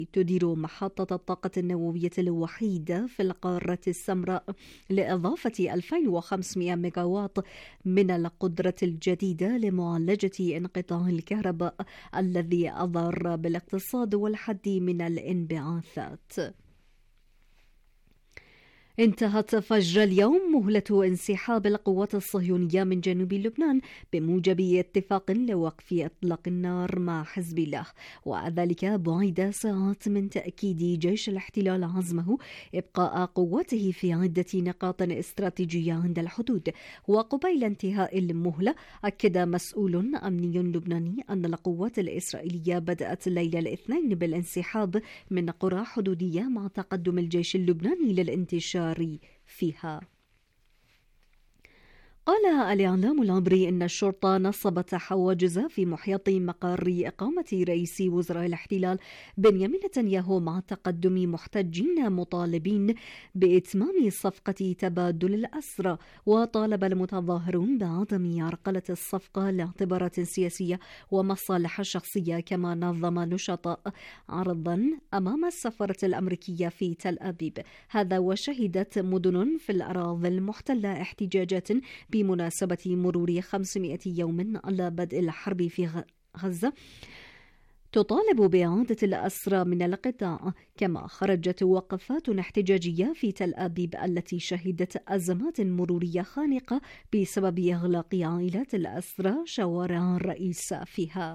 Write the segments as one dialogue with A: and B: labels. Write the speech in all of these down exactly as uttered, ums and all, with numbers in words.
A: تدير محطة الطاقة النووية الوحيدة في القارة السمراء لإضافة ألفين وخمسمائة ميجاوات من القدرة الجديدة لمعالجة انقطاع الكهرباء الذي أضر بالاقتصاد والحد من الانبعاثات. انتهت فجر اليوم مهلة انسحاب القوات الصهيونية من جنوب لبنان بموجب اتفاق لوقف إطلاق النار مع حزب الله، وذلك بعد ساعات من تأكيد جيش الاحتلال عزمه إبقاء قواته في عدة نقاط استراتيجية عند الحدود. وقبيل انتهاء المهلة أكد مسؤول أمني لبناني أن القوات الإسرائيلية بدأت ليلة الاثنين بالانسحاب من قرى حدودية مع تقدم الجيش اللبناني للانتشار فيها. قال الإعلام العبري أن الشرطة نصبت حواجز في محيط مقر إقامة رئيس وزراء الاحتلال بنيامين نتنياهو مع تقدم محتجين مطالبين بإتمام صفقة تبادل الأسرى. وطالب المتظاهرون بعدم عرقلة الصفقة لاعتبارات سياسية ومصالح شخصية، كما نظم نشطاء عرضا أمام السفارة الأمريكية في تل أبيب. هذا وشهدت مدن في الأراضي المحتلة احتجاجات بمناسبة مرور خمسمائة يوم على بدء الحرب في غزة تطالب بإعادة الأسرى من القطاع. كما خرجت وقفات احتجاجية في تل أبيب التي شهدت أزمات مرورية خانقة بسبب إغلاق عائلات الأسرى شوارع الرئيس فيها.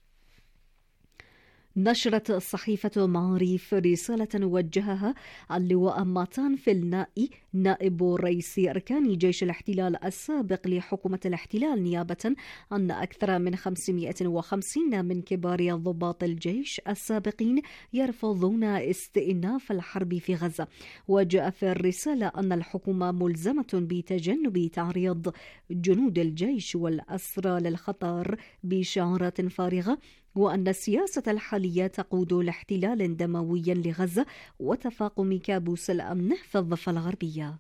A: نشرت صحيفة معاريف رسالة وجهها اللواء ماتان فيلنائي نائب رئيس أركان جيش الاحتلال السابق لحكومة الاحتلال نيابة عن أكثر من خمسمائة وخمسين من كبار ضباط الجيش السابقين يرفضون استئناف الحرب في غزة. وجاء في الرسالة أن الحكومة ملزمة بتجنب تعريض جنود الجيش والأسرى للخطر بشعارات فارغة، وأن السياسة الحالية تقود لاحتلال دموي لغزة وتفاقم كابوس الأمن في الضفة الغربية.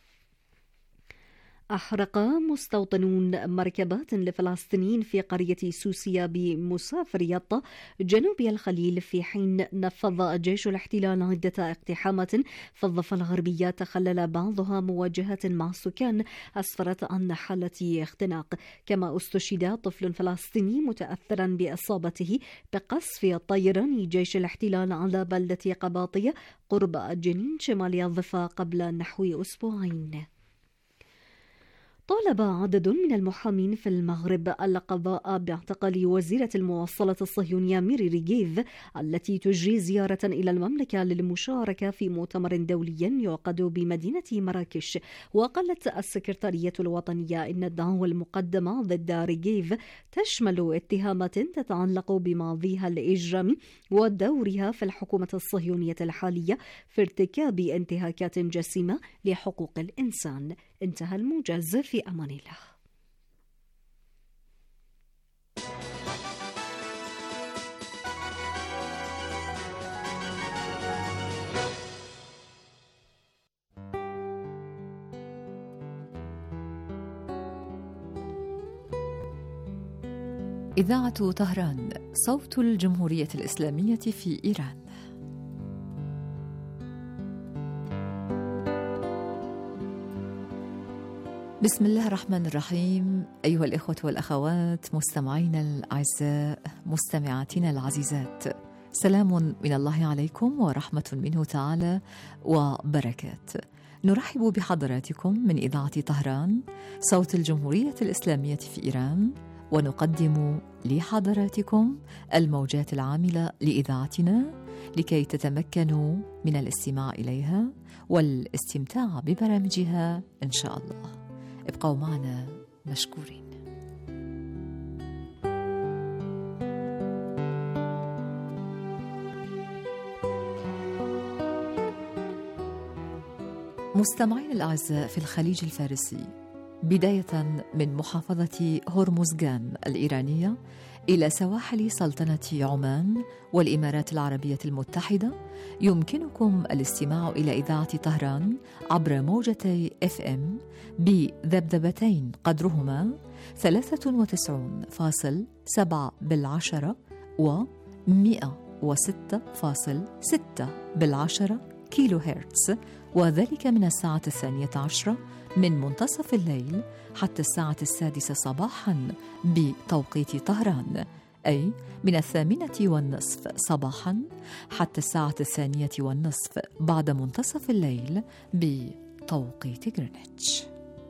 A: أحرق مستوطنون مركبات لفلسطينيين في قرية سوسيا بمسافر يطا جنوب الخليل، في حين نفذ جيش الاحتلال عدة اقتحامات في الضفة الغربية تخلل بعضها مواجهات مع السكان أسفرت عن حالة اختناق. كما استشهد طفل فلسطيني متأثرا بإصابته بقصف طيران جيش الاحتلال على بلدة قباطية قرب جنين شمال الضفة قبل نحو أسبوعين. طالب عدد من المحامين في المغرب القضاء باعتقال وزيرة المواصلات الصهيونية ميري ريغيف التي تجري زيارة إلى المملكة للمشاركة في مؤتمر دولي يعقد بمدينة مراكش. وقالت السكرتارية الوطنية إن الدعوى المقدمة ضد ريغيف تشمل اتهامات تتعلق بماضيها الإجرامي ودورها في الحكومة الصهيونية الحالية في ارتكاب انتهاكات جسيمة لحقوق الإنسان. انتهى الموجز، في أمان الله.
B: إذاعة طهران، صوت الجمهورية الإسلامية في إيران. بسم الله الرحمن الرحيم. أيها الإخوة والأخوات مستمعينا الأعزاء، مستمعاتنا العزيزات، سلام من الله عليكم ورحمة منه تعالى وبركات. نرحب بحضراتكم من إذاعة طهران، صوت الجمهورية الإسلامية في إيران، ونقدم لحضراتكم الموجات العاملة لإذاعتنا لكي تتمكنوا من الاستماع إليها والاستمتاع ببرامجها إن شاء الله. ابقوا معنا مشكورين. مستمعين الأعزاء، في الخليج الفارسي بداية من محافظة هرمزغان الإيرانية إلى سواحل سلطنة عمان والإمارات العربية المتحدة، يمكنكم الاستماع إلى إذاعة طهران عبر موجتي اف ام بذبذبتين قدرهما ثلاثة وتسعين فاصلة سبعة بالعشرة و مئة وستة فاصل ستة بالعشرة كيلو هرتز، وذلك من الساعة الثانية عشرة من منتصف الليل حتى الساعة السادسة صباحاً بتوقيت طهران، أي من الثامنة والنصف صباحاً حتى الساعة الثانية والنصف بعد منتصف الليل بتوقيت غرينتش.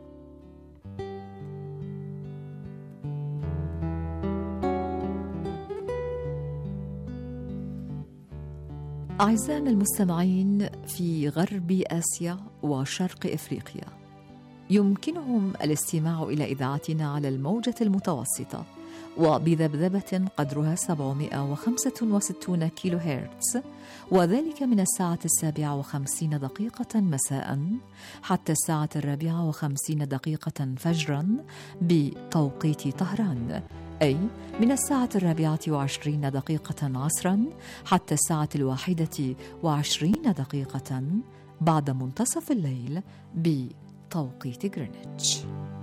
B: أعزائنا المستمعين في غرب آسيا وشرق إفريقيا، يمكنهم الاستماع إلى إذاعتنا على الموجة المتوسطة وبذبذبة قدرها سبعمائة وخمسة وستين كيلو هرتز، وذلك من الساعة السابعة وخمسين دقيقة مساء حتى الساعة الرابعة وخمسين دقيقة فجرا بتوقيت طهران، أي من الساعة الرابعة وعشرين دقيقة عصرا حتى الساعة الواحدة وعشرين دقيقة بعد منتصف الليل بتوقيت غرينتش.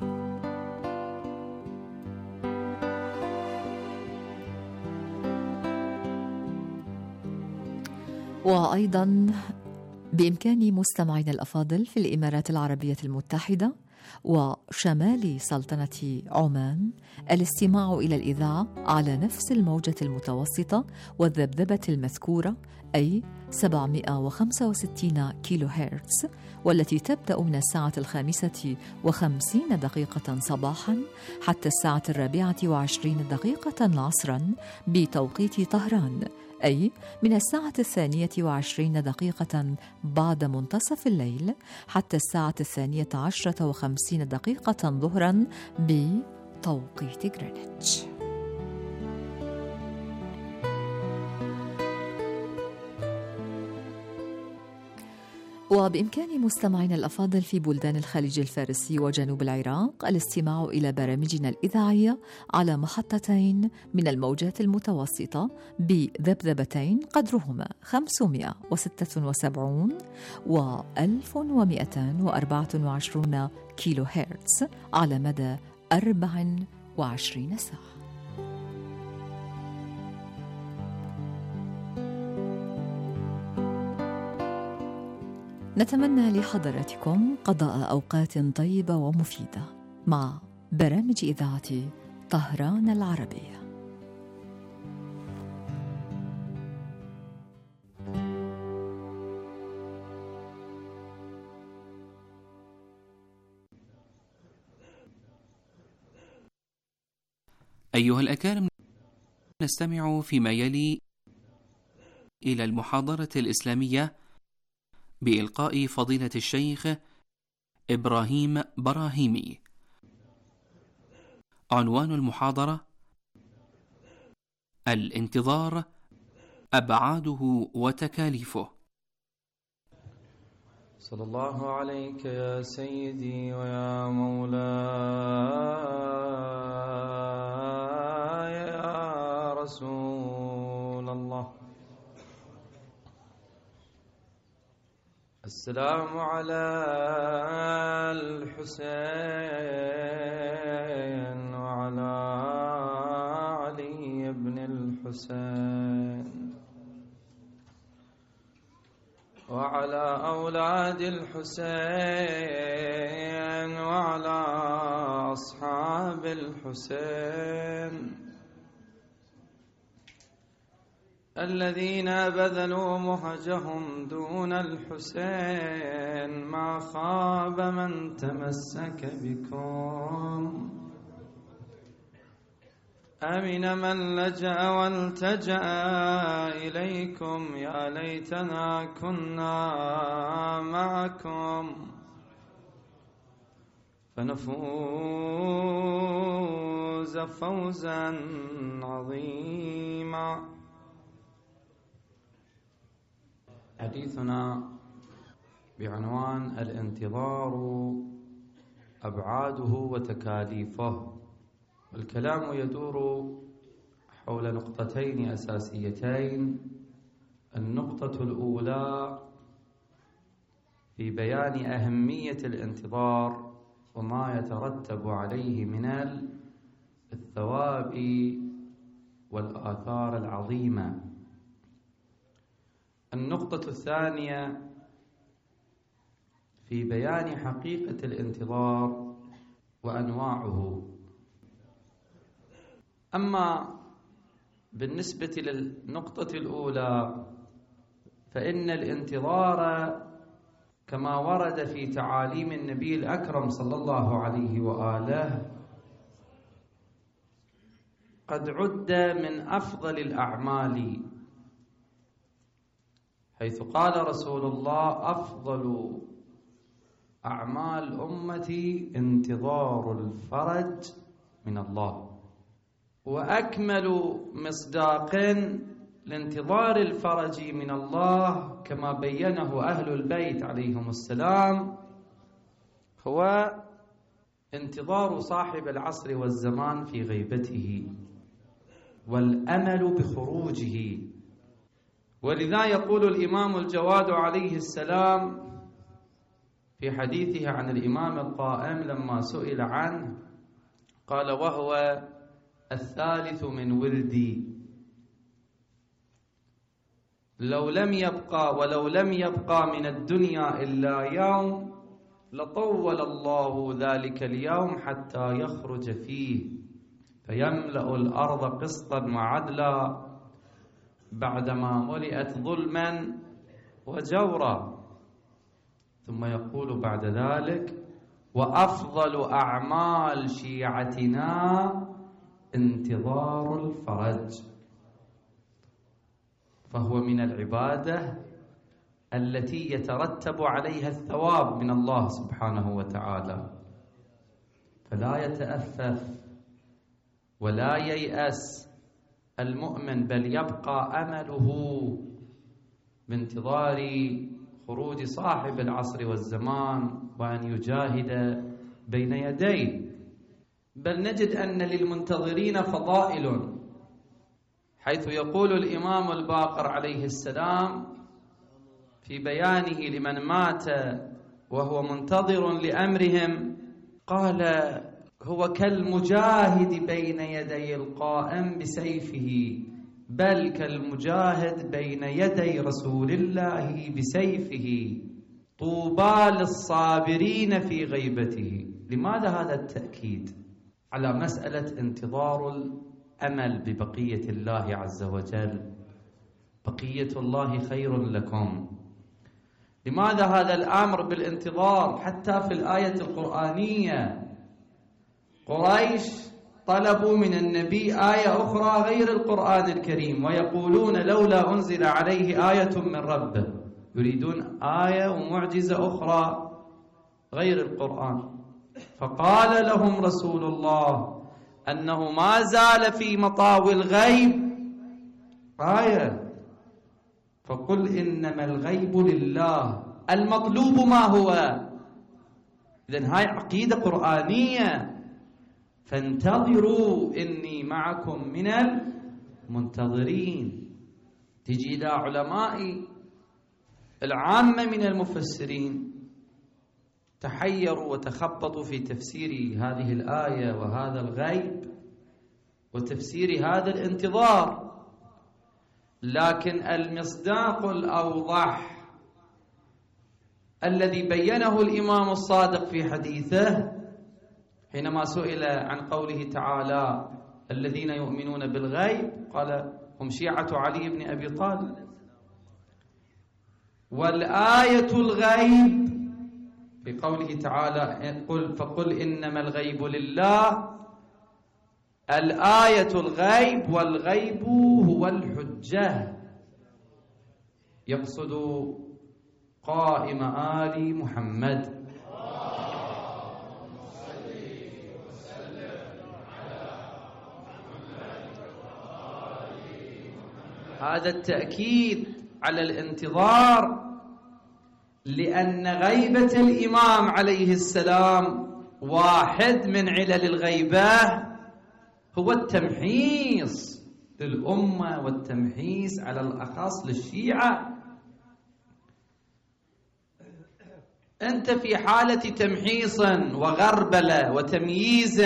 B: وأيضا بإمكان مستمعينا الأفاضل في الإمارات العربية المتحدة وشمال سلطنة عمان الاستماع إلى الإذاعة على نفس الموجة المتوسطة والذبذبة المذكورة، أي سبعمائة وخمسة وستين كيلو هرتز، والتي تبدأ من الساعة الخامسة وخمسين دقيقة صباحا حتى الساعة الرابعة وعشرين دقيقة عصرا بتوقيت طهران، أي من الساعة الثانية وعشرين دقيقة بعد منتصف الليل حتى الساعة الثانية عشرة وخمسين دقيقة ظهرا بتوقيت غرينتش. وبإمكان مستمعينا الأفاضل في بلدان الخليج الفارسي وجنوب العراق الاستماع إلى برامجنا الإذاعية على محطتين من الموجات المتوسطة بذبذبتين قدرهما خمسمائة وستة وسبعين و ألف ومئتين وأربعة وعشرين كيلو هرتز على مدى أربع وعشرين ساعة. نتمنى لحضراتكم قضاء أوقات طيبة ومفيدة مع برامج إذاعة طهران العربية.
C: أيها الأكارم، نستمع فيما يلي إلى المحاضرة الإسلامية بإلقاء فضيلة الشيخ إبراهيم براهيمي. عنوان المحاضرة: الانتظار، أبعاده وتكاليفه.
D: صلى الله عليك يا سيدي ويا مولاي يا رسول الله. السلام على الحسين وعلى علي بن الحسين وعلى أولاد الحسين وعلى أصحاب الحسين الذين بذلوا مهجهم دون الحسين. ما خاب من تمسك بكم، أمن من لجأ والتجأ إليكم. يا ليتنا كنا معكم فنفوز فوزا عظيما. حديثنا بعنوان الانتظار، أبعاده وتكاليفه. الكلام يدور حول نقطتين أساسيتين. النقطة الأولى في بيان أهمية الانتظار وما يترتب عليه من الثواب والآثار العظيمة.
E: النقطة الثانية في بيان حقيقة الانتظار وأنواعه. أما بالنسبة للنقطة الأولى فإن الانتظار كما ورد في تعاليم النبي الأكرم صلى الله عليه وآله قد عد من أفضل الأعمال، حيث قال رسول الله: أفضل أعمال أمتي انتظار الفرج من الله. وأكمل مصداق لانتظار الفرج من الله كما بينه أهل البيت عليهم السلام هو انتظار صاحب العصر والزمان في غيبته والأمل بخروجه. ولذا يقول الإمام الجواد عليه السلام في حديثه عن الإمام القائم لما سئل عنه قال: وهو الثالث من ولدي، لو لم يبقى ولو لم يبقى من الدنيا إلا يوم لطول الله ذلك اليوم حتى يخرج فيه فيملأ الأرض قسطا وعدلا بعدما ملئت ظلما وجورا، ثم يقول بعد ذلك: وأفضل أعمال شيعتنا انتظار الفرج. فهو من العبادة التي يترتب عليها الثواب من الله سبحانه وتعالى، فلا يتأفف ولا ييأس المؤمن، بل يبقى أمله بانتظار خروج صاحب العصر والزمان وأن يجاهد بين يديه. بل نجد أن للمنتظرين فضائل، حيث يقول الإمام الباقر عليه السلام في بيانه لمن مات وهو منتظر لأمرهم قال: هو كالمجاهد بين يدي القائم بسيفه، بل كالمجاهد بين يدي رسول الله بسيفه، طوبى للصابرين في غيبته. لماذا هذا التأكيد على مسألة انتظار الأمل ببقية الله عز وجل؟ بقية الله خير لكم. لماذا هذا الأمر بالانتظار؟ حتى في الآية القرآنية قريش طلبوا من النبي آية أخرى غير القرآن الكريم، ويقولون: لولا أنزل عليه آية من ربه. يريدون آية ومعجزة أخرى غير القرآن. فقال لهم رسول الله أنه ما زال في مطاوي الغيب آية، فقل إنما الغيب لله. المطلوب ما هو؟ إذن هاي عقيدة قرآنية. فانتظروا إني معكم من المنتظرين. تجي إلى علماء العامة من المفسرين تحيروا وتخبطوا في تفسير هذه الآية وهذا الغيب وتفسير هذا الانتظار، لكن المصداق الأوضح الذي بينه الإمام الصادق في حديثه حينما سئل عن قوله تعالى: الذين يؤمنون بالغيب، قال: هم شيعة علي بن أبي طالب. والآية الغيب في قوله تعالى: قل فقل إنما الغيب لله. الآية الغيب، والغيب هو الحجة، يقصد قائم آل محمد. هذا التأكيد على الانتظار، لأن غيبة الإمام عليه السلام واحد من علل الغيبة هو التمحيص للأمة والتمحيص على الأخص للشيعة. أنت في حالة تمحيص وغربلة وتمييز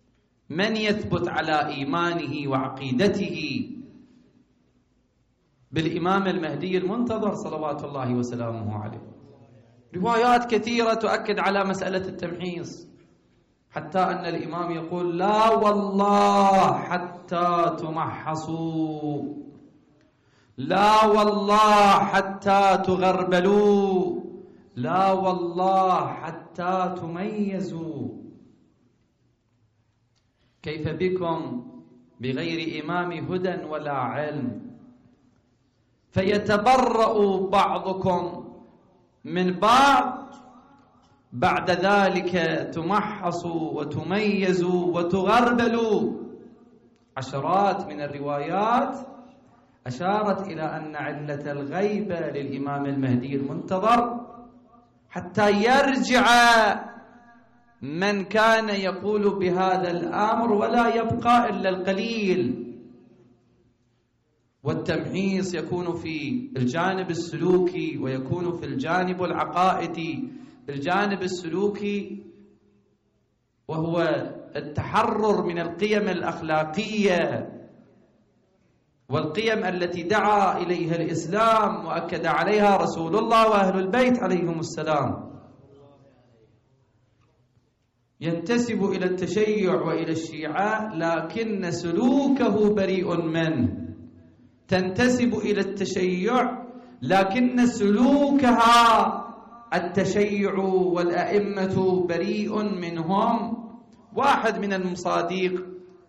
E: من يثبت على إيمانه وعقيدته بالإمام المهدي المنتظر صلوات الله وسلامه عليه. روايات كثيرة تؤكد على مسألة التمحيص، حتى أن الإمام يقول: لا والله حتى تمحصوا، لا والله حتى تغربلوا، لا والله حتى تميزوا. كيف بكم بغير إمام هدى ولا علم؟ فيتبرأ بعضكم من بعض، بعد ذلك تمحصوا وتميزوا وتغربلوا. عشرات من الروايات أشارت إلى أن علة الغيبة للإمام المهدي المنتظر حتى يرجع من كان يقول بهذا الأمر ولا يبقى إلا القليل. والتمحيص يكون في الجانب السلوكي ويكون في الجانب العقائدي. الجانب السلوكي وهو التحرر من القيم الأخلاقية والقيم التي دعا إليها الإسلام وأكد عليها رسول الله وأهل البيت عليهم السلام. ينتسب إلى التشيع وإلى الشيعة لكن سلوكه بريء منه. تنتسب إلى التشيع لكن سلوكها التشيع والأئمة بريء منهم. واحد من المصادق: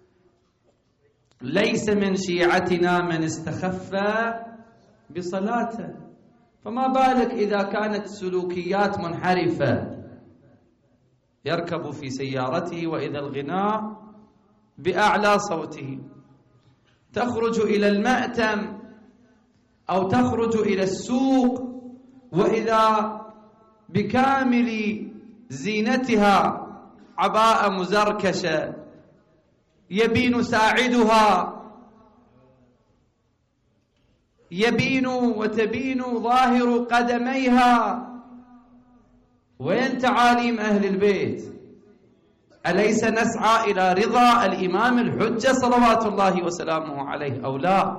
E: ليس من شيعتنا من استخف بصلاته. فما بالك إذا كانت سلوكيات منحرفة، يركب في سيارته وإذا الغناء بأعلى صوته، تخرج إلى المأتم أو تخرج إلى السوق وإذا بكامل زينتها عباءة مزركشة يبين ساعدها، يبين وتبين ظاهر قدميها. وين تعاليم أهل البيت؟ أليس نسعى إلى رضا الإمام الحجة صلوات الله وسلامه عليه أو لا؟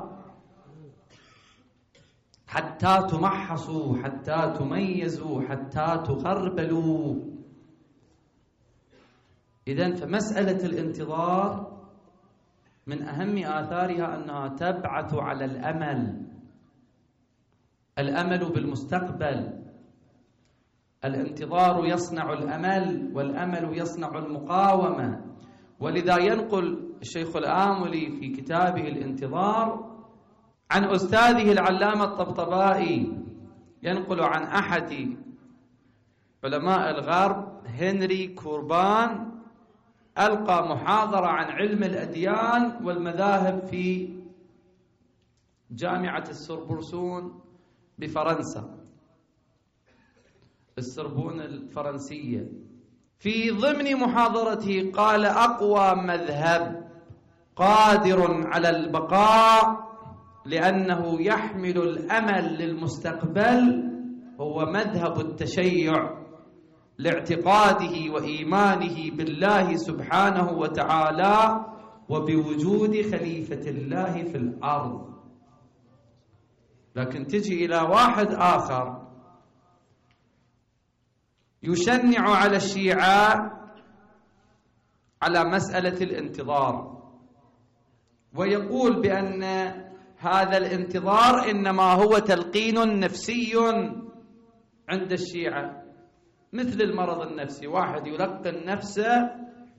E: حتى تمحصوا، حتى تميزوا، حتى تغربلوا. إذن فمسألة الانتظار من أهم آثارها أنها تبعث على الأمل، الأمل بالمستقبل. الانتظار يصنع الأمل والأمل يصنع المقاومة. ولذا ينقل الشيخ الآملي في كتابه الانتظار عن أستاذه العلامة الطبطبائي، ينقل عن أحد علماء الغرب هنري كوربان، ألقى محاضرة عن علم الأديان والمذاهب في جامعة السوربون بفرنسا، السوربون الفرنسية. في ضمن محاضرته قال: أقوى مذهب قادر على البقاء لأنه يحمل الأمل للمستقبل هو مذهب التشيع، لاعتقاده وإيمانه بالله سبحانه وتعالى وبوجود خليفة الله في الأرض. لكن تجي إلى واحد آخر يشنع على الشيعة على مسألة الانتظار، ويقول بأن هذا الانتظار إنما هو تلقين نفسي عند الشيعة، مثل المرض النفسي، واحد يلقن نفسه.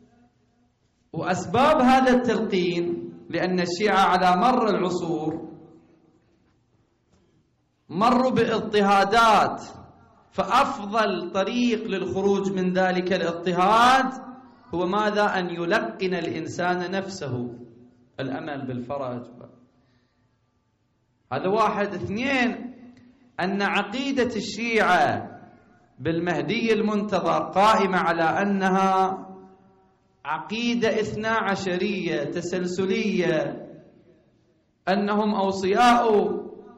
E: وأسباب هذا التلقين لأن الشيعة على مر العصور مروا باضطهادات، فأفضل طريق للخروج من ذلك الاضطهاد هو ماذا؟ أن يلقن الإنسان نفسه الأمل بالفرج. هذا واحد. اثنين، أن عقيدة الشيعة بالمهدي المنتظر قائمة على أنها عقيدة اثنا عشرية تسلسلية، أنهم أوصياء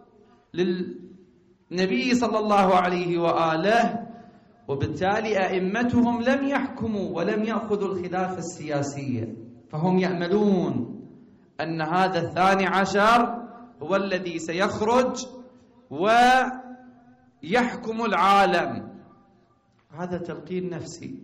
E: للنبي صلى الله عليه وآله، وبالتالي أئمتهم لم يحكموا ولم يأخذوا الخلافة السياسية، فهم يأملون أن هذا الثاني عشر هو الذي سيخرج ويحكم العالم. هذا تلقين نفسي.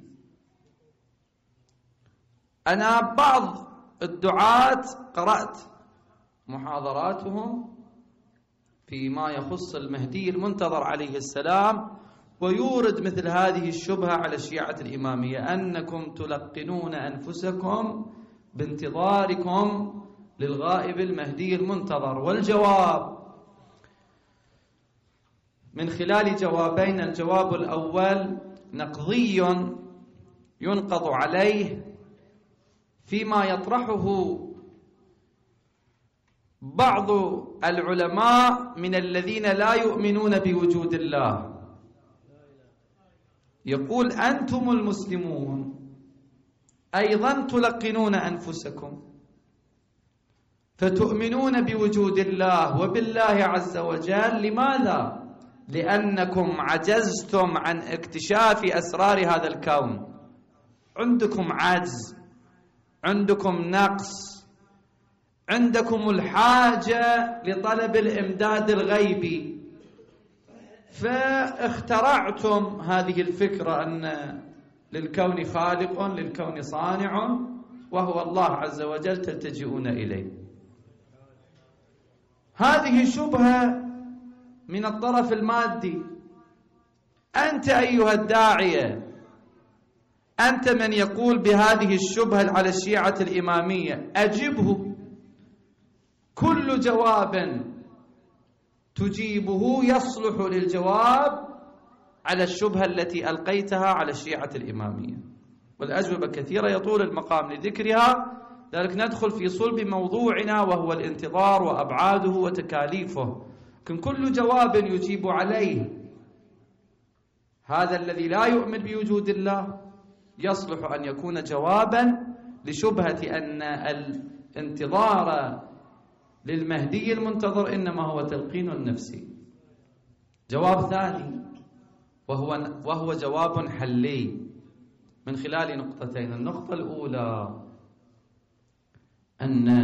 E: أنا بعض الدعاة قرأت محاضراتهم فيما يخص المهدي المنتظر عليه السلام، ويورد مثل هذه الشبهة على الشيعة الإمامية، أنكم تلقنون أنفسكم بانتظاركم للغائب المهدي المنتظر. والجواب من خلال جوابين: الجواب الأول نقضي ينقض عليه فيما يطرحه بعض العلماء من الذين لا يؤمنون بوجود الله. يقول: أنتم المسلمون أيضا تلقنون أنفسكم فتؤمنون بوجود الله وبالله عز وجل. لماذا؟ لأنكم عجزتم عن اكتشاف أسرار هذا الكون. عندكم عجز، عندكم نقص، عندكم الحاجة لطلب الإمداد الغيبي، فاخترعتم هذه الفكرة أن للكون خالق، للكون صانع، وهو الله عز وجل، تلتجئون إليه. هذه شبهة من الطرف المادي. أنت أيها الداعية، أنت من يقول بهذه الشبهة على الشيعة الإمامية، أجبه. كل جواب تجيبه يصلح للجواب على الشبهة التي ألقيتها على الشيعة الإمامية، والأجوبة كثيرة يطول المقام لذكرها، لذلك ندخل في صلب موضوعنا وهو الانتظار وأبعاده وتكاليفه. لكن كل جواب يجيب عليه هذا الذي لا يؤمن بوجود الله يصلح أن يكون جوابا لشبهة أن الانتظار للمهدي المنتظر إنما هو تلقين نفسي. جواب ثاني وهو وهو جواب حلي من خلال نقطتين. النقطة الأولى أن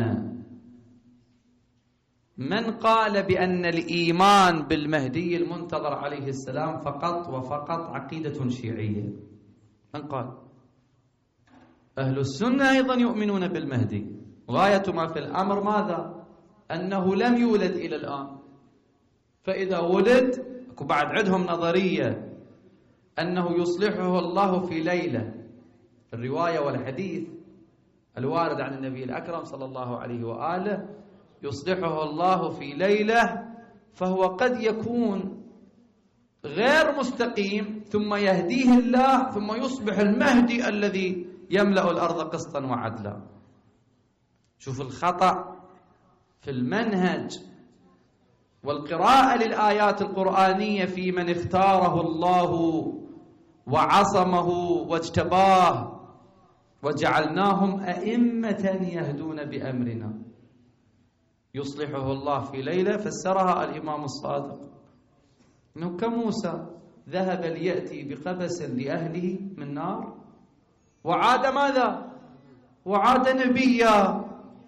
E: من قال بأن الإيمان بالمهدي المنتظر عليه السلام فقط وفقط عقيدة شيعية. من قال؟ أهل السنة أيضا يؤمنون بالمهدي. غاية ما في الأمر ماذا؟ أنه لم يولد إلى الآن، فإذا ولد بعد عندهم نظرية أنه يصلحه الله في ليلة. الرواية والحديث الوارد عن النبي الأكرم صلى الله عليه وآله يصلحه الله في ليلة، فهو قد يكون غير مستقيم ثم يهديه الله ثم يصبح المهدي الذي يملأ الأرض قسطا وعدلا. شوف الخطأ في المنهج والقراءة للآيات القرآنية في من اختاره الله وعصمه واجتباه وجعلناهم أئمة يهدون بأمرنا. يصلحه الله في ليلة فسرها الإمام الصادق أنه كموسى ذهب ليأتي بقبس لأهله من نار وعاد ماذا؟ وعاد نبيا.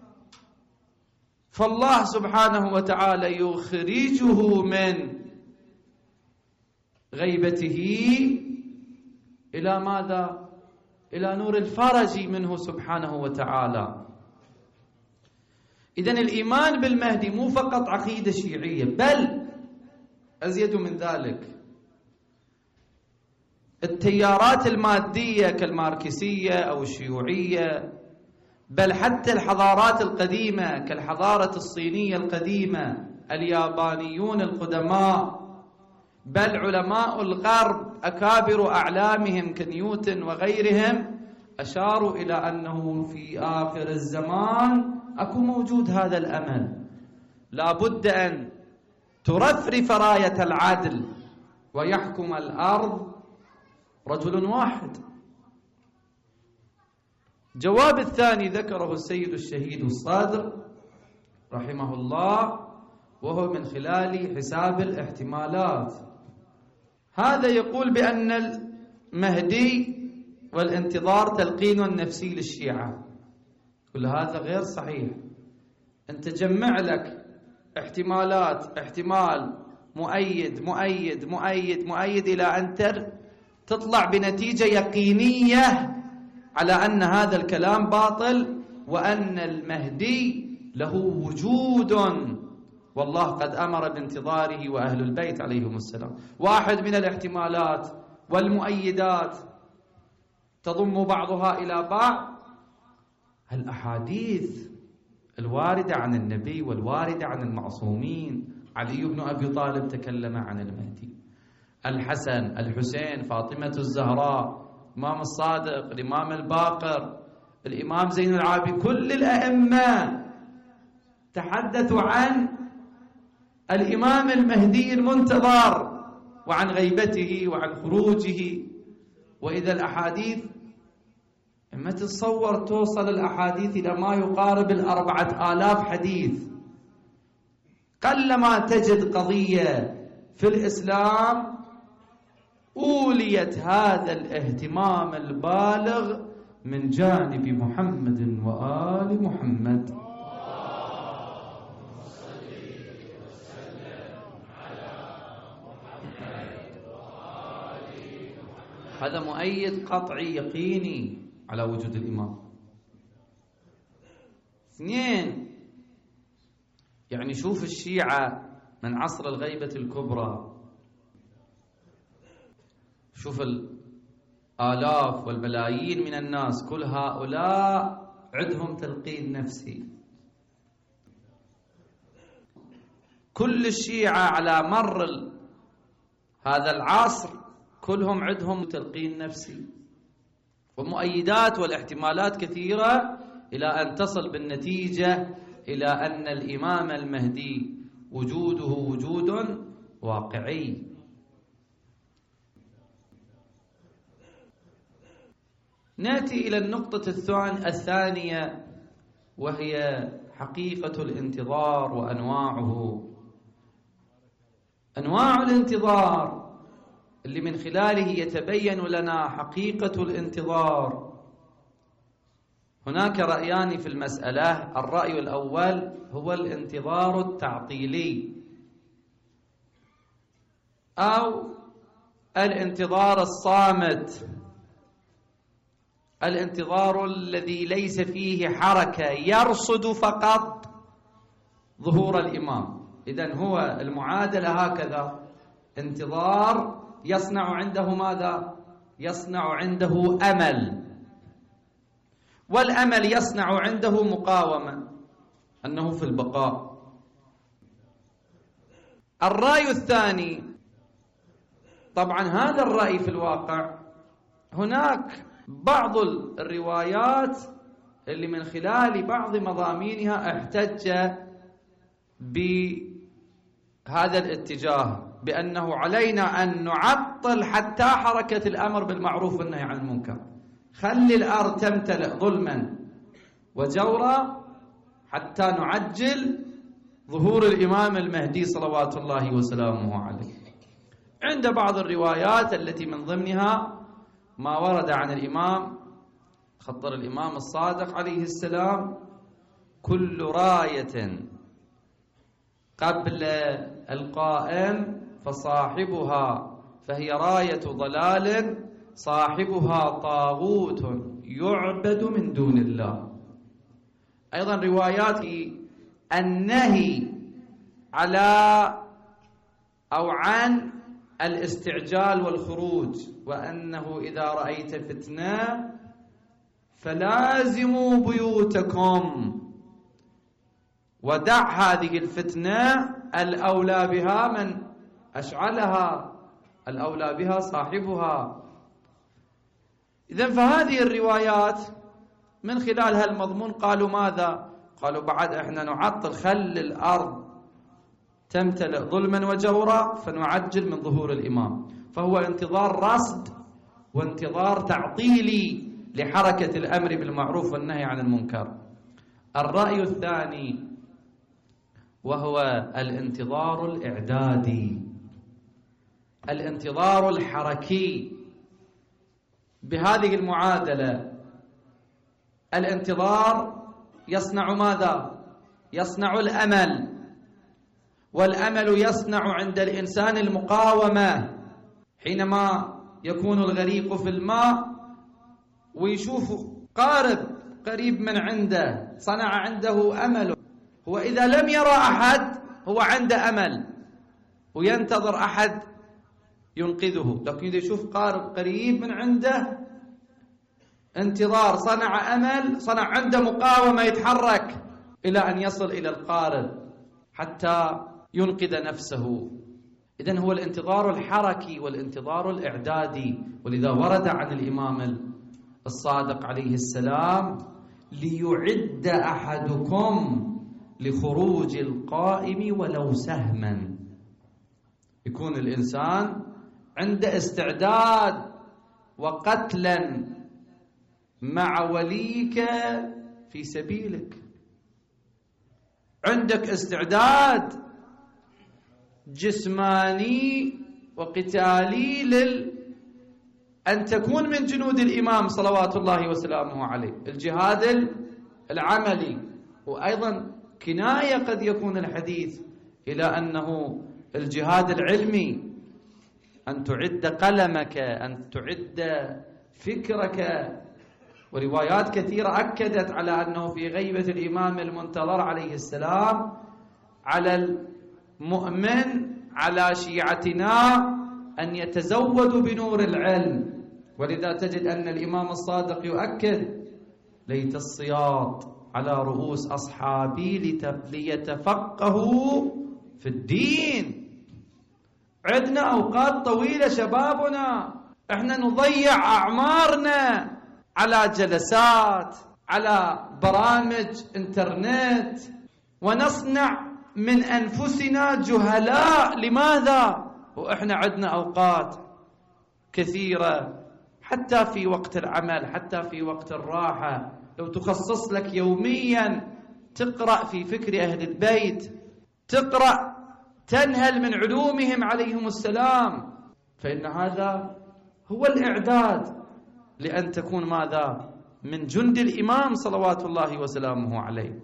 E: فالله سبحانه وتعالى يخرجه من غيبته إلى ماذا؟ إلى نور الفرج منه سبحانه وتعالى. إذن الإيمان بالمهدي مو فقط عقيدة شيعية، بل أزيد من ذلك. التيارات المادية كالماركسية أو الشيوعية، بل حتى الحضارات القديمة كالحضارة الصينية القديمة، اليابانيون القدماء، بل علماء الغرب أكابر أعلامهم كنيوتن وغيرهم أشاروا إلى أنه في آخر الزمان أكو موجود هذا الأمل. لا بد أن ترفرف راية العدل ويحكم الأرض رجل واحد. جواب الثاني ذكره السيد الشهيد الصادق رحمه الله، وهو من خلال حساب الاحتمالات. هذا يقول بأن المهدي والانتظار تلقين نفسي للشيعة. كل هذا غير صحيح. أنت جمع لك احتمالات، احتمال مؤيد مؤيد مؤيد مؤيد إلى أن تطلع بنتيجة يقينية على أن هذا الكلام باطل وأن المهدي له وجود، والله قد أمر بانتظاره وأهل البيت عليهم السلام. واحد من الاحتمالات والمؤيدات تضم بعضها إلى بعض الأحاديث الواردة عن النبي والواردة عن المعصومين. علي بن أبي طالب تكلم عن المهدي، الحسن، الحسين، فاطمة الزهراء، الإمام الصادق، الإمام الباقر، الإمام زين العابدين، كل الأئمة تحدثوا عن الإمام المهدي المنتظر وعن غيبته وعن خروجه. وإذا الأحاديث ما تتصور توصل الأحاديث إلى ما يقارب الأربعة آلاف حديث. قلما تجد قضية في الإسلام أوليت هذا الاهتمام البالغ من جانب محمد وآل محمد. هذا مؤيد قطعي يقيني على وجود الإمام. اثنين، يعني شوف الشيعة من عصر الغيبة الكبرى، شوف الآلاف والملايين من الناس، كل هؤلاء عندهم تلقين نفسي. كل الشيعة على مر هذا العصر كلهم عندهم تلقين نفسي ومؤيدات والاحتمالات كثيرة إلى أن تصل بالنتيجة إلى أن الإمام المهدي وجوده وجود واقعي. نأتي إلى النقطة الثانية وهي حقيقة الانتظار وأنواعه. أنواع الانتظار اللي من خلاله يتبين لنا حقيقة الانتظار. هناك رأيان في المسألة. الرأي الأول هو الانتظار التعطيلي أو الانتظار الصامت، الانتظار الذي ليس فيه حركة، يرصد فقط ظهور الإمام. إذن هو المعادلة هكذا: انتظار يصنع عنده ماذا؟ يصنع عنده أمل، والأمل يصنع عنده مقاومة، أنه في البقاء. الرأي الثاني، طبعا هذا الرأي في الواقع هناك بعض الروايات اللي من خلال بعض مضامينها احتج بهذا الاتجاه، بأنه علينا أن نعطل حتى حركة الأمر بالمعروف والنهي عن المنكر. خلي الأرض تمتلئ ظلما وجورا حتى نعجل ظهور الإمام المهدي صلوات الله وسلامه عليه. عند بعض الروايات التي من ضمنها ما ورد عن الإمام، خطر الإمام الصادق عليه السلام: كل راية قبل القائم فصاحبها فهي راية ضلال صاحبها طاغوت يعبد من دون الله. أيضا روايات النهي على أو عن الاستعجال والخروج، وأنه إذا رأيت فتنة فلازموا بيوتكم ودع هذه الفتنة، الأولى بها من أشعلها، الأولى بها صاحبها. إذن فهذه الروايات من خلال هالمضمون قالوا ماذا؟ قالوا بعد احنا نعطل، خل الأرض تمتلئ ظلما وجورا فنعجل من ظهور الإمام. فهو انتظار رصد وانتظار تعطيلي لحركة الأمر بالمعروف والنهي عن المنكر. الرأي الثاني وهو الانتظار الإعدادي، الانتظار الحركي. بهذه المعادلة الانتظار يصنع ماذا؟ يصنع الأمل، والأمل يصنع عند الإنسان المقاومة. حينما يكون الغريق في الماء ويشوف قارب قريب من عنده صنع عنده أمل، هو إذا لم يرى أحد هو عنده أمل وينتظر أحد ينقذه، لكن إذا يشوف قارب قريب من عنده انتظار، صنع أمل، صنع عنده مقاومة، يتحرك إلى أن يصل إلى القارب حتى ينقذ نفسه. إذن هو الانتظار الحركي والانتظار الإعدادي. ولذا ورد عن الإمام الصادق عليه السلام: ليعد أحدكم لخروج القائم ولو سهما. يكون الإنسان عنده استعداد وقتلا مع وليك في سبيلك، عندك استعداد جسماني وقتالي لل أن تكون من جنود الإمام صلوات الله وسلامه عليه، الجهاد العملي. وأيضا كناية قد يكون الحديث إلى أنه الجهاد العلمي، أن تعد قلمك، أن تعد فكرك. وروايات كثيرة أكدت على أنه في غيبة الإمام المنتظر عليه السلام على المؤمن على شيعتنا أن يتزودوا بنور العلم. ولذا تجد أن الإمام الصادق يؤكد: ليت الصياط على رؤوس أصحابي ليتفقهوا في الدين. عندنا أوقات طويلة شبابنا، احنا نضيع أعمارنا على جلسات، على برامج انترنت، ونصنع من أنفسنا جهلاء. لماذا؟ وإحنا عندنا أوقات كثيرة، حتى في وقت العمل، حتى في وقت الراحة، لو تخصص لك يوميا تقرأ في فكر أهل البيت، تقرأ تنهل من علومهم عليهم السلام، فإن هذا هو الإعداد لأن تكون ماذا؟ من جند الإمام صلوات الله وسلامه عليه.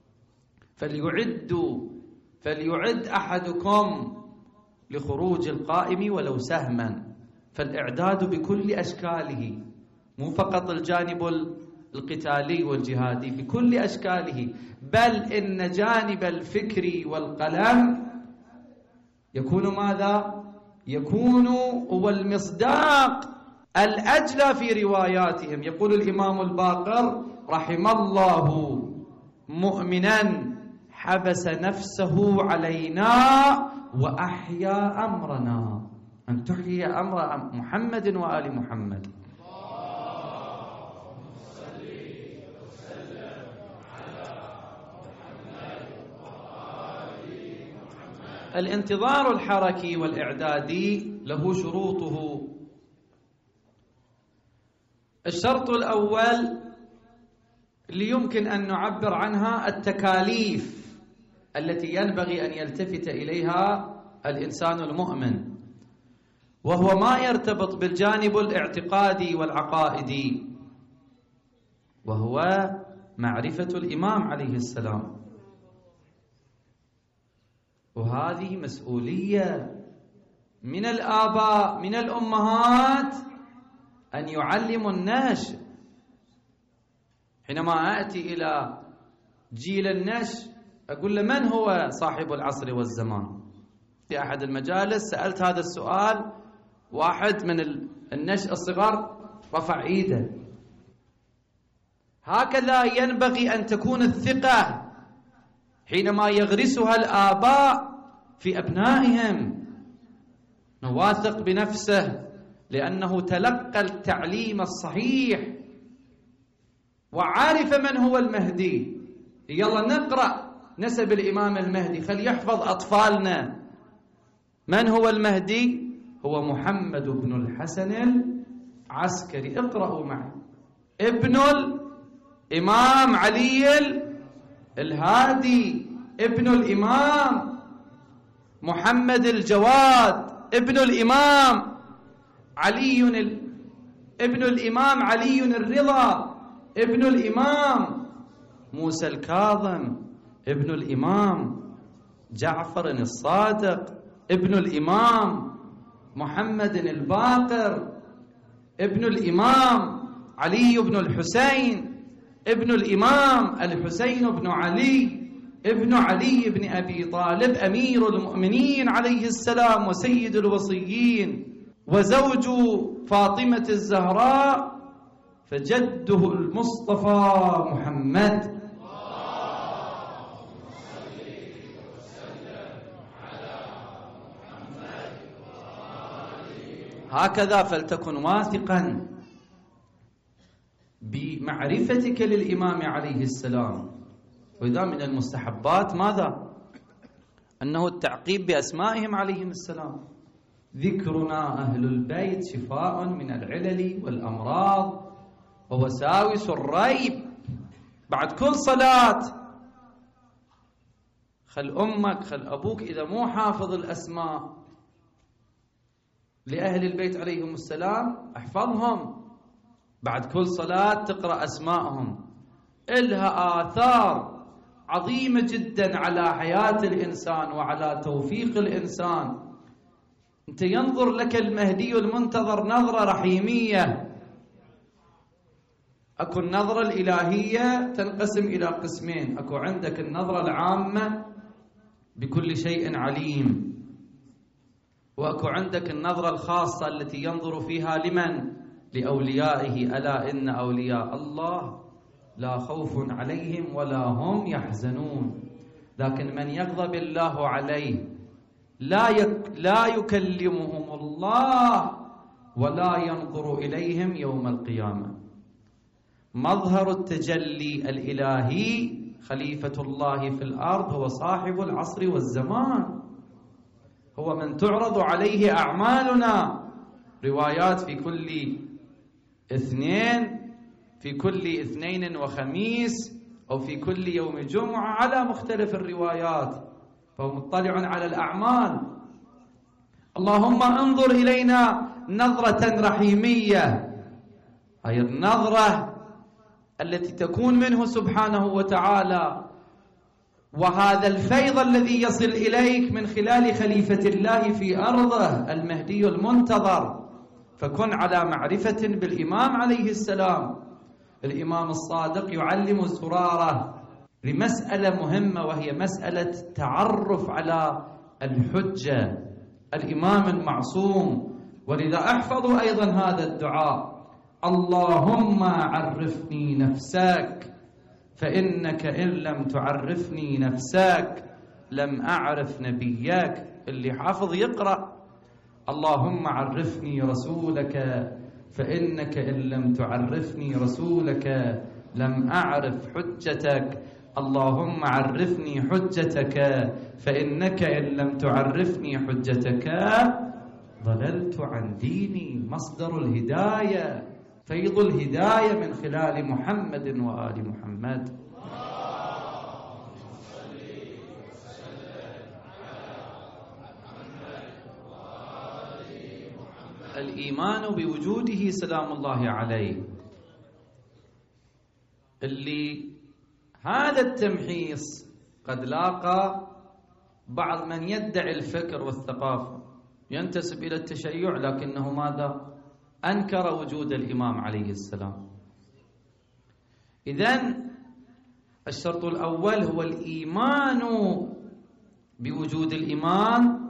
E: فليعدوا فليعد أحدكم لخروج القائم ولو سهما. فالإعداد بكل أشكاله، مو فقط الجانب القتالي والجهادي، بكل أشكاله، بل إن جانب الفكر والقلم يكون ماذا؟ يكون هو المصداق الأجلى في رواياتهم. يقول الإمام الباقر: رحم الله مؤمنا حبس نفسه علينا وأحيا أمرنا. أن تحيي أمر محمد وآل محمد. الانتظار الحركي والإعدادي له شروطه. الشرط الأول ليمكن أن نعبر عنها التكاليف التي ينبغي أن يلتفت إليها الإنسان المؤمن، وهو ما يرتبط بالجانب الاعتقادي والعقائدي، وهو معرفة الإمام عليه السلام. وهذه مسؤولية من الآباء من الأمهات أن يعلموا النشء. حينما آتي إلى جيل النشء أقول له: من هو صاحب العصر والزمان؟ في أحد المجالس سألت هذا السؤال، واحد من النشء الصغار رفع إيده. هكذا ينبغي أن تكون الثقة حينما يغرسها الآباء في أبنائهم. نواثق بنفسه لأنه تلقى التعليم الصحيح وعارف من هو المهدي. يلا نقرأ نسب الإمام المهدي، خلي يحفظ أطفالنا. من هو المهدي؟ هو محمد بن الحسن العسكري. اقرأوا معي: ابن الإمام علي الهادي، ابن الإمام محمد الجواد، ابن الإمام علي ال... ابن الإمام علي الرضا، ابن الإمام موسى الكاظم، ابن الإمام جعفر الصادق ابن الإمام محمد الباقر ابن الإمام علي بن الحسين ابن الإمام الحسين بن علي ابن علي بن أبي طالب أمير المؤمنين عليه السلام وسيد الوصيين وزوج فاطمة الزهراء، فجده المصطفى محمد. هكذا فلتكن واثقا بمعرفتك للإمام عليه السلام. وإذا من المستحبات ماذا؟ أنه التعقيب بأسمائهم عليهم السلام. ذكرنا أهل البيت شفاء من العلل والأمراض ووساوس الريب. بعد كل صلاة خل أمك خل أبوك إذا مو حافظ الأسماء لأهل البيت عليهم السلام احفظهم. بعد كل صلاة تقرأ أسمائهم، إلها آثار عظيمة جدا على حياة الإنسان وعلى توفيق الإنسان. أنت ينظر لك المهدي المنتظر نظرة رحيمية. أكو النظرة الإلهية تنقسم إلى قسمين، أكو عندك النظرة العامة بكل شيء عليم، وأكو عندك النظرة الخاصة التي ينظر فيها لمن؟ لأوليائه. ألا إن أولياء الله لا خوف عليهم ولا هم يحزنون. لكن من يغضب الله عليه لا يك لا يكلمهم الله ولا ينظر إليهم يوم القيامة. مظهر التجلي الإلهي خليفة الله في الأرض هو صاحب العصر والزمان، هو من تعرض عليه أعمالنا. روايات في كل اثنين في كل اثنين وخميس أو في كل يوم جمعة على مختلف الروايات، فهو مطلع على الأعمال. اللهم انظر إلينا نظرة رحيمية، هي النظرة التي تكون منه سبحانه وتعالى، وهذا الفيض الذي يصل إليك من خلال خليفة الله في أرضه المهدي المنتظر. فكن على معرفة بالإمام عليه السلام. الإمام الصادق يعلم زرارة لمسألة مهمة، وهي مسألة تعرف على الحجة، الإمام المعصوم. ولذا احفظوا أيضا هذا الدعاء: اللهم عرفني نفسك، فإنك إن لم تعرفني نفسك لم أعرف نبيك. اللي حافظ يقرأ: اللهم عرفني رسولك، فإنك إن لم تعرفني رسولك لم أعرف حجتك. اللهم عرفني حجتك، فإنك إن لم تعرفني حجتك ضللت عن ديني. مصدر الهداية، فيض الهداية من خلال محمد وآل محمد. الإيمان بوجوده سلام الله عليه، اللي هذا التمحيص قد لاقى بعض من يدعي الفكر والثقافة، ينتسب إلى التشيع، لكنه ماذا؟ أنكر وجود الإمام عليه السلام. إذن الشرط الأول هو الإيمان بوجود الإمام،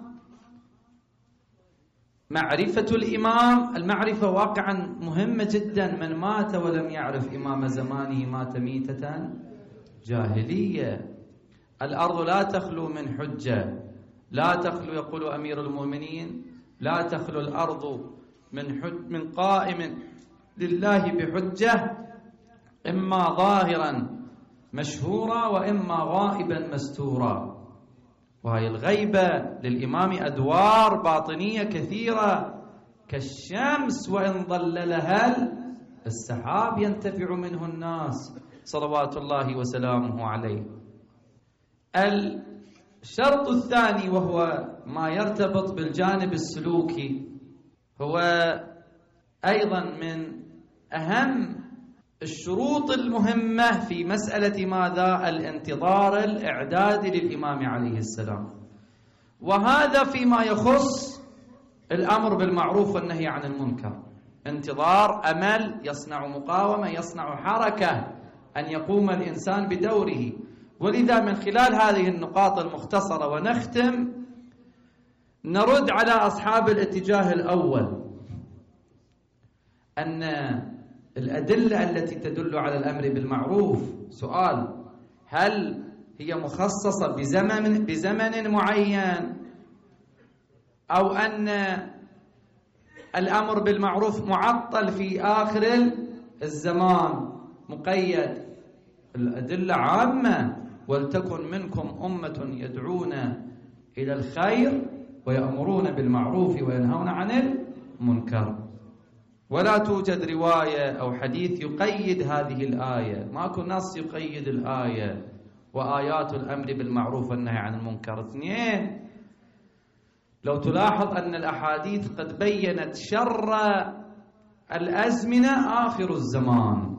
E: معرفة الإمام. المعرفة واقعا مهمة جدا. من مات ولم يعرف إمام زمانه مات ميتة جاهلية. الأرض لا تخلو من حجة، لا تخلو، يقول أمير المؤمنين، لا تخلو الأرض من حج من قائم لله بحجة، إما ظاهرا مشهورا وإما غائبا مستورا. وهي الغيبة للإمام أدوار باطنية كثيرة، كالشمس وإن ظللها السحاب ينتفع منه الناس صلوات الله وسلامه عليه. الشرط الثاني وهو ما يرتبط بالجانب السلوكي، هو أيضا من أهم الشروط المهمة في مسألة ماذا؟ الانتظار الإعداد للإمام عليه السلام. وهذا فيما يخص الأمر بالمعروف والنهي عن المنكر. انتظار، أمل، يصنع مقاومة، يصنع حركة، أن يقوم الإنسان بدوره. ولذا من خلال هذه النقاط المختصرة ونختم، نرد على أصحاب الاتجاه الأول أن الأدلة التي تدل على الأمر بالمعروف، سؤال، هل هي مخصصة بزمن بزمن معين، أو أن الأمر بالمعروف معطل في آخر الزمان مقيد؟ الأدلة عامة، ولتكن منكم أمة يدعون إلى الخير ويأمرون بالمعروف وينهون عن المنكر. ولا توجد رواية أو حديث يقيد هذه الآية، ماكو نص يقيد الآية. وآيات الأمر بالمعروف والنهي عن المنكر اثنين. لو تلاحظ أن الأحاديث قد بيّنت شر الأزمنة آخر الزمان.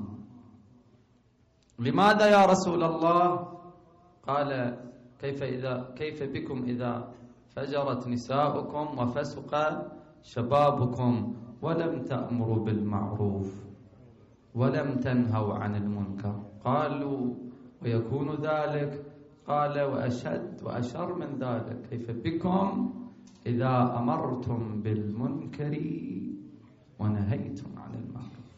E: لماذا يا رسول الله؟ قال كيف إذا كيف بكم إذا فجرت نساؤكم وفسق شبابكم ولم تأمروا بالمعروف ولم تنهوا عن المنكر؟ قالوا ويكون ذلك؟ قال وأشد وأشر من ذلك، كيف بكم إذا أمرتم بالمنكر ونهيتم عن المعروف؟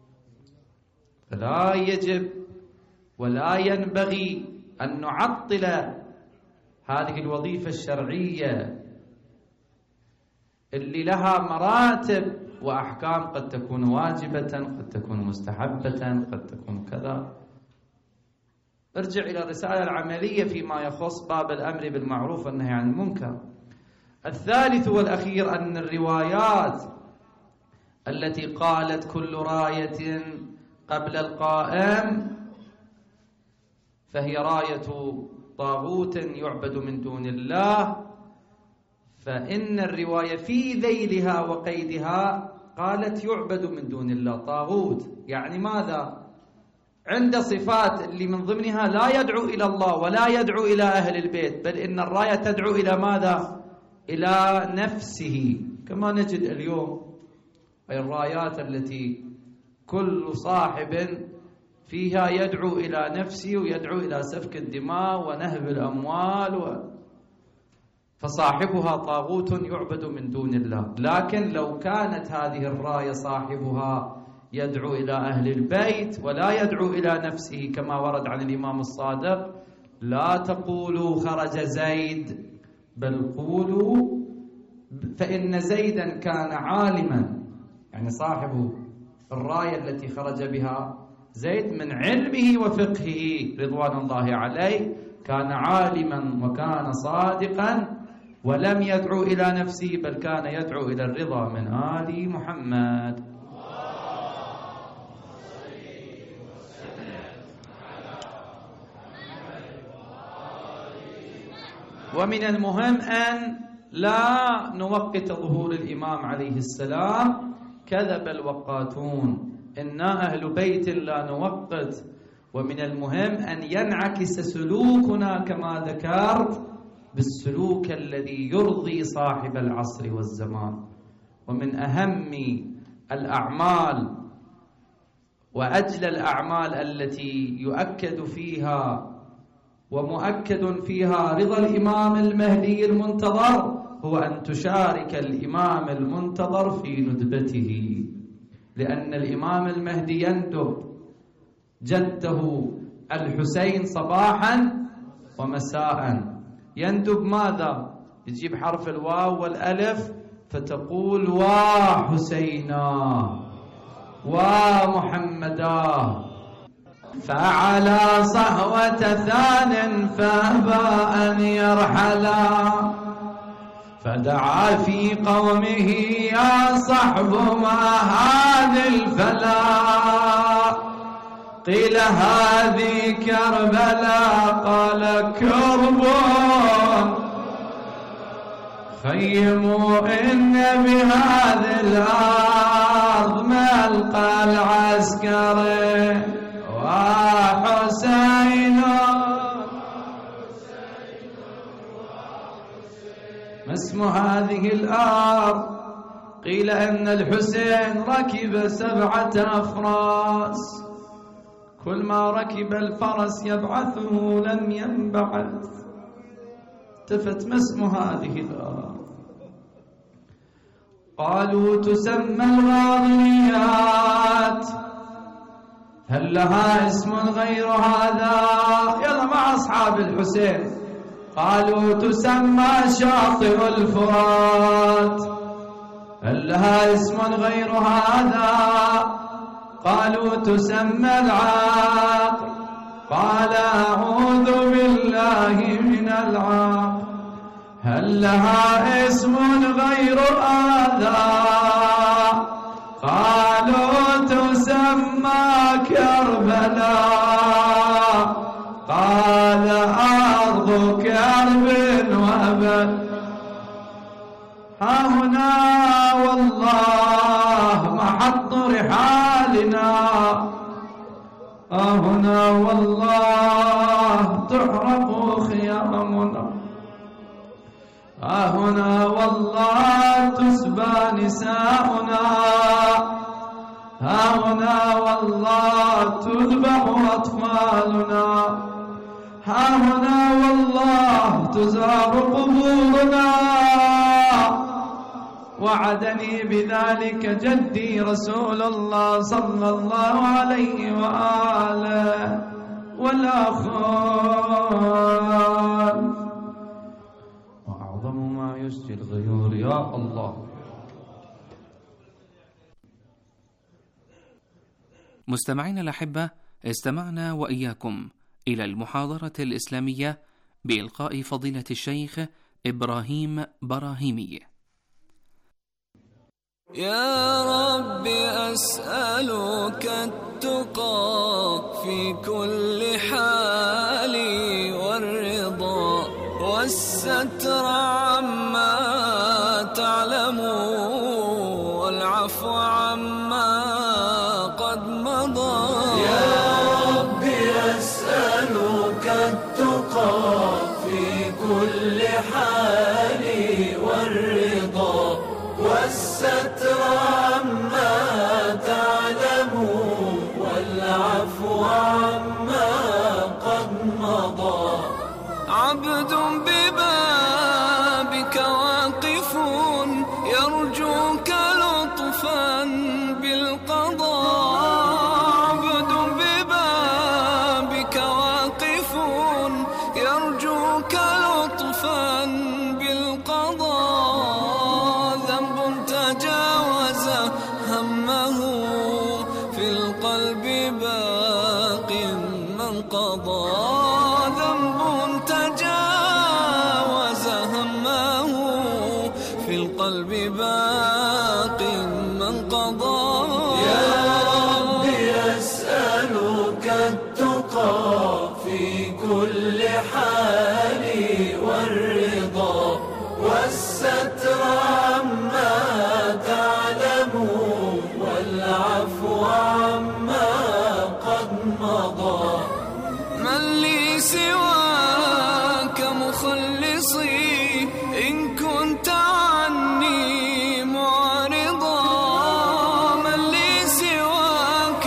E: فلا يجب ولا ينبغي أن نعطل هذه الوظيفة الشرعية اللي لها مراتب وأحكام، قد تكون واجبة، قد تكون مستحبة، قد تكون كذا. ارجع إلى الرسالة العملية فيما يخص باب الأمر بالمعروف والنهي عن المنكر. الثالث والأخير أن الروايات التي قالت كل راية قبل القائم فهي راية طاغوت يعبد من دون الله، فإن الرواية في ذيلها وقيدها قالت يعبد من دون الله طاغوت، يعني ماذا؟ عند صفات اللي من ضمنها لا يدعو إلى الله ولا يدعو إلى أهل البيت، بل إن الراية تدعو إلى ماذا؟ إلى نفسه، كما نجد اليوم أي الرايات التي كل صاحب فيها يدعو إلى نفسه ويدعو إلى سفك الدماء ونهب الأموال و... فصاحبها طاغوت يعبد من دون الله. لكن لو كانت هذه الراية صاحبها يدعو إلى أهل البيت ولا يدعو إلى نفسه كما ورد عن الإمام الصادق، لا تقولوا خرج زيد، بل قولوا فإن زيدا كان عالما، يعني صاحب الراية التي خرج بها زيد من علمه وفقهه رضوان الله عليه كان عالما وكان صادقا ولم يدعو إلى نفسه، بل كان يدعو إلى الرضا من آل محمد. ومن المهم أن لا نوقت ظهور الإمام عليه السلام، كذب الوقاتون، إنا أهل بيت لا نوقت. ومن المهم أن ينعكس سلوكنا كما ذكرت بالسلوك الذي يرضي صاحب العصر والزمان. ومن أهم الأعمال وأجل الأعمال التي يؤكد فيها ومؤكد فيها رضا الإمام المهدي المنتظر هو أن تشارك الإمام المنتظر في ندبته، لأن الإمام المهدي يندب جده الحسين صباحا ومساء. يندب ماذا؟ يجيب حرف الواو والألف فتقول وا حسينا ومحمدا، فعلى صهوة ثان فأبى أن يرحلا، فدعا في قومه يا صحب ما هذه الفلا، قيل هذه كربلاء، قال كرب خيموا إن بهذه الأرض ما تلقى العسكر وحسين ما اسم هذه الأرض؟ قيل أن الحسين ركب سبعة أفراس، كل ما ركب الفرس يبعثه لم ينبعث. التفت: ما اسم هذه الأرض؟ قالوا تسمى الغاضريات. هل لها اسم غير هذا؟ يلا مع أصحاب الحسين. قالوا تسمى شاطئ الفرات. هل لها اسم غير هذا؟ قالوا تسمى العاق. قال أعوذ بالله من العاق. هل لها اسم غير هذا؟ قالوا تسمى كربلاء. قال أرض كرب وبل. ها هنا والله محط رحالنا، ها هنا والله تحرق خيامنا، ها هنا والله تسبى نساؤنا، ها هنا والله تذبح أطفالنا، ها هنا والله تزار قبورنا. وعدني بذلك جدي رسول الله صلى الله عليه وآله والأخوان. وأعظم ما يسجي الغيور يا الله.
C: مستمعين الأحبة، استمعنا وإياكم إلى المحاضرة الإسلامية بإلقاء فضيلة الشيخ إبراهيم براهيمي.
F: يا رب أسألك التقى في كل حال والرضا والستر عما تعلم والعفو عما قد مضى. يا رب أسألك التقى في كل حال والرضا والستر عما تعلم والعفو عما قد مضى. عبد ببابك واقف يرجوك لطفا بالقضاء. عبد ببابك واقف يرجوك لطفا بالقضاء. ذنب تجاوز همه في القلب باق من قضى. ذنب تجاوز همه في القلب باق من قضى. يا رب أسألك التقى في كل حال والرضا والستر عما تعلم والعفو عما قد مضى. من لي سواك مخلصي إن كنت عني معرضا. من لي سواك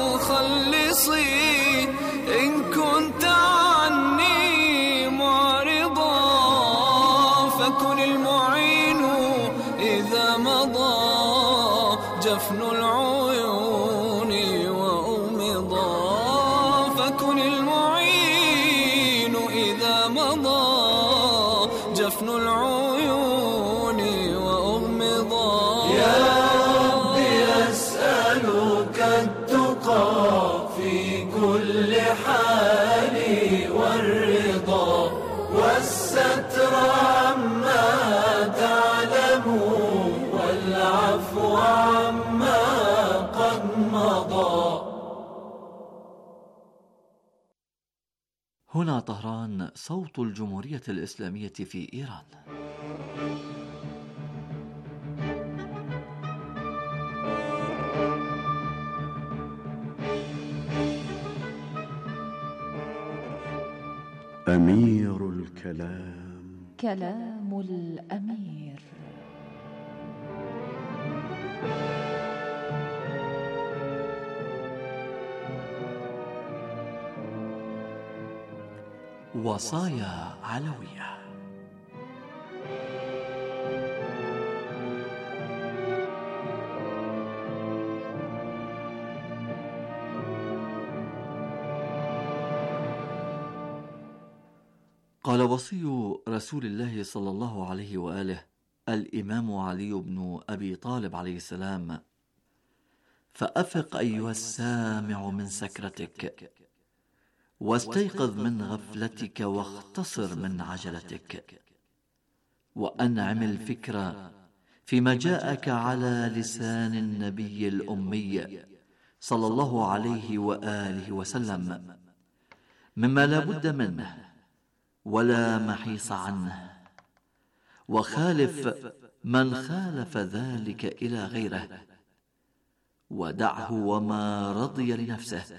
F: مخلصي إن كنت عني معرضا. فكن المعين إذا مضى جفن العيون وأغمضا. فكن المعين إذا مضى جفن العيون وأغمضا. يا رب أسألك التقى في كل حال والرضا والستر عما تعلم والعفو عما قد مضى.
G: هنا طهران، صوت الجمهورية الإسلامية في إيران.
H: أمير الكلام،
B: كلام الأمير.
G: وصايا علوية. قال وصي رسول الله صلى الله عليه وآله الإمام علي بن أبي طالب عليه السلام: فأفق أيها السامع من سكرتك، واستيقظ من غفلتك، واختصر من عجلتك، وأنعم الفكرة فيما جاءك على لسان النبي الأمي صلى الله عليه وآله وسلم مما لا بد منه ولا محيص عنه، وخالف من خالف ذلك إلى غيره، ودعه وما رضي لنفسه،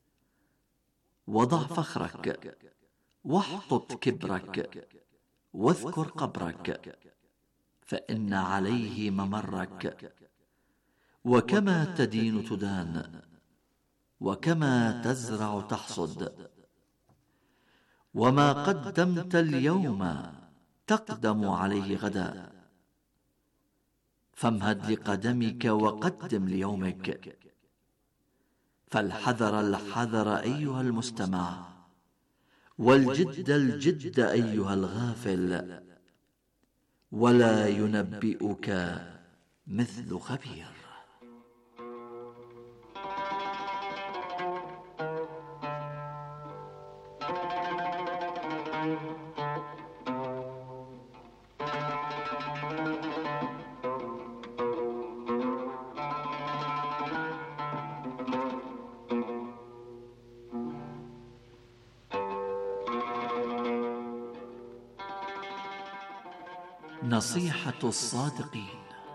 G: وضع فخرك، واحطط كبرك، واذكر قبرك، فإن عليه ممرك، وكما تدين تدان، وكما تزرع تحصد، وما قدمت اليوم تقدم عليه غدا، فامهد لقدمك وقدم ليومك، فالحذر الحذر أيها المستمع، والجد الجد أيها الغافل، ولا ينبئك مثل خبير. نصيحة الصادقين.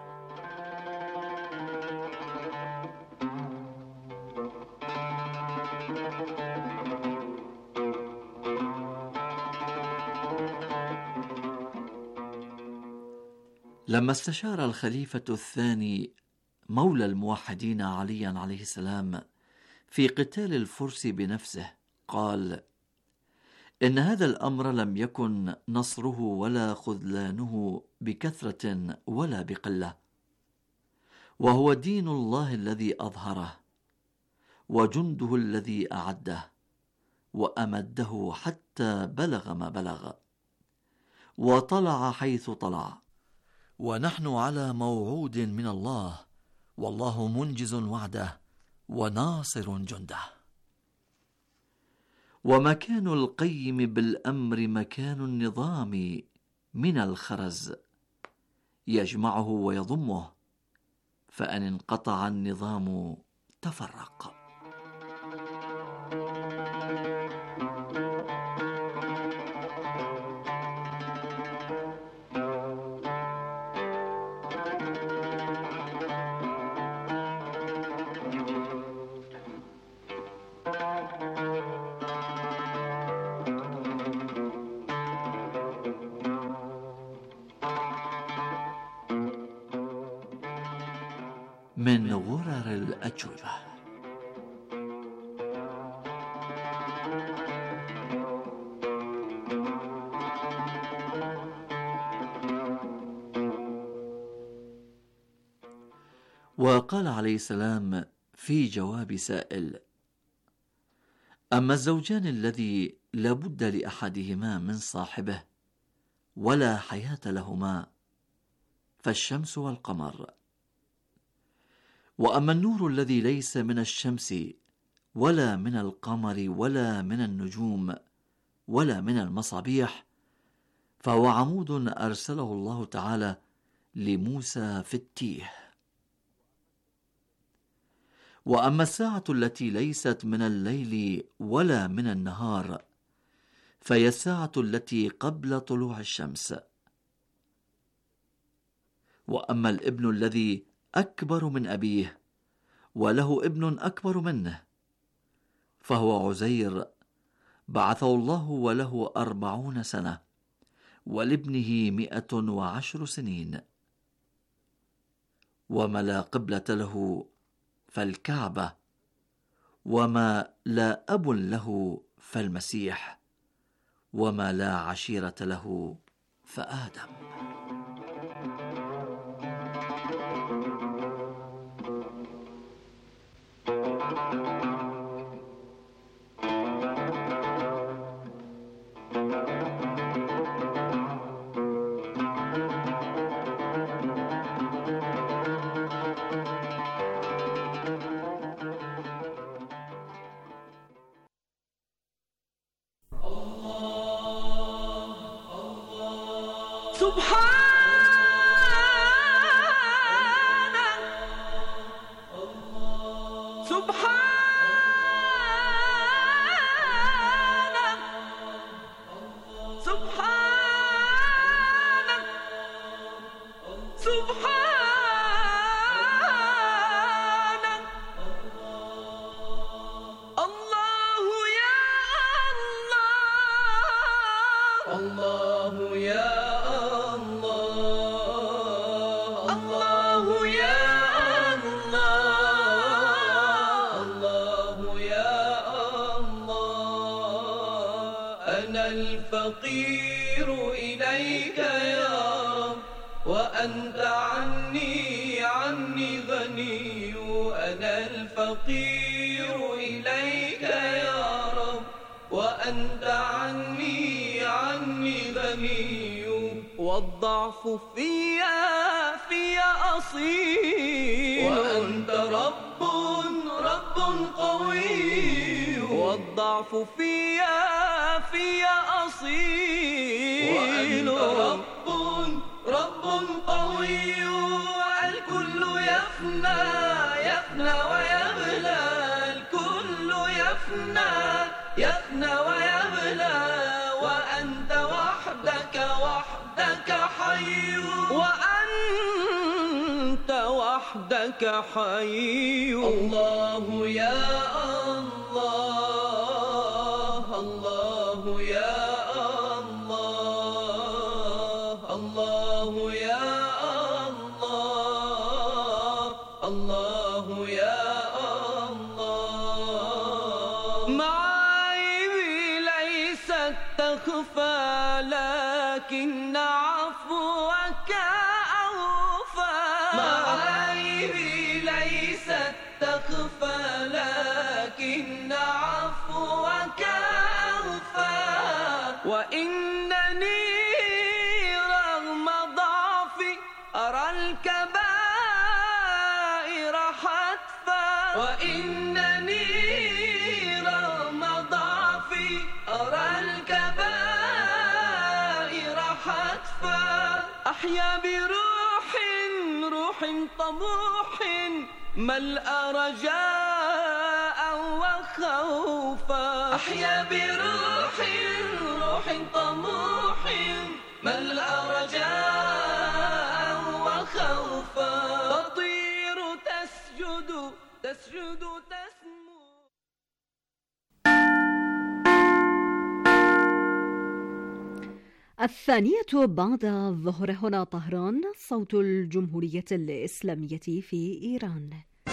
G: لما استشار الخليفة الثاني مولى الموحدين عليا عليه السلام في قتال الفرس بنفسه، قال: إن هذا الأمر لم يكن نصره ولا خذلانه بكثرة ولا بقلة، وهو دين الله الذي أظهره، وجنده الذي أعده وأمده حتى بلغ ما بلغ، وطلع حيث طلع، ونحن على موعود من الله، والله منجز وعده وناصر جنده. ومكان القيم بالأمر مكان النظام من الخرز، يجمعه ويضمه، فأن انقطع النظام تفرق. من غرر الأجوبة. وقال عليه السلام في جواب سائل: أما الزوجان الذي لا بد لأحدهما من صاحبه ولا حياة لهما، فالشمس والقمر. وأما النور الذي ليس من الشمس ولا من القمر ولا من النجوم ولا من المصابيح، فهو عمود أرسله الله تعالى لموسى في التيه. وأما الساعة التي ليست من الليل ولا من النهار، فهي الساعة التي قبل طلوع الشمس. وأما الابن الذي أكبر من أبيه وله ابن أكبر منه، فهو عزير بعثه الله وله أربعون سنة، ولابنه مئة وعشر سنين. وما لا قبلة له فالكعبة، وما لا أب له فالمسيح، وما لا عشيرة له فآدم.
F: الفقير إليك يا رب وأنت عني عني غني. أنا الفقير إليك يا رب وأنت عني عني غني. والضعف فيا فيا أصيل وأنت رب رب قوي. والضعف فيا فيا أصيل وأنت رب رب قوي. الكل يفنى يفنى ويبلى، الكل يفنى يفنى ويبلى، وأنت وحدك وحدك حي، وأنت وحدك حي. الله يا الله، الله يا الله، الله يا الله، الله يا الله. معايبي ليست تخفى لكن عفوك أوفى. معايبي ليست تخفى لكن عفوك أوفى. وإنني رغم ضعفي أرى الكبائر حتفا. وإنني رغم ضعفي أرى الكبائر حتفا. أحيا بروح روح طموح ملأ رجاء وخوفا. أحيا بروح روح طموح ملأ رجاء وخوفا. تطير تسجد تسجد تسمو.
A: الثانية بعد الظهر، هنا طهران، صوت الجمهورية الإسلامية في إيران.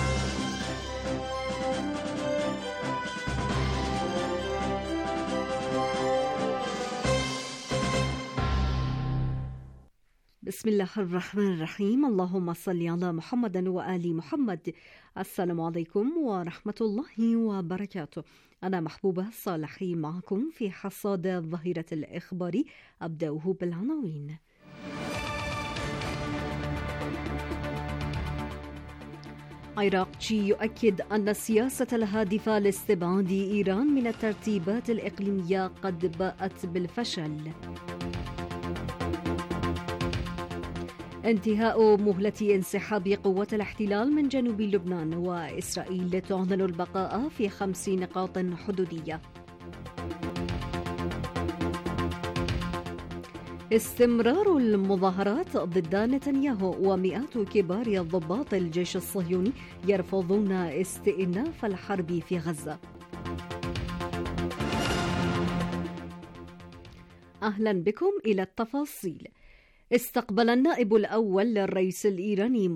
A: بسم الله الرحمن الرحيم. اللهم صل على محمد وآل محمد. السلام عليكم ورحمة الله وبركاته. أنا محبوبة صالحي معكم في حصاد الظهيرة الإخباري. أبدأه بالعناوين. عراقجي يؤكد أن السياسة الهادفة لاستبعاد إيران من الترتيبات الإقليمية قد باءت بالفشل. انتهاء مهلة انسحاب قوات الاحتلال من جنوب لبنان، وإسرائيل تعلن البقاء في خمس نقاط حدودية. استمرار المظاهرات ضد نتنياهو، ومئات كبار ضباط الجيش الصهيوني يرفضون استئناف الحرب في غزة. أهلا بكم إلى التفاصيل. استقبل النائب الأول للرئيس الإيراني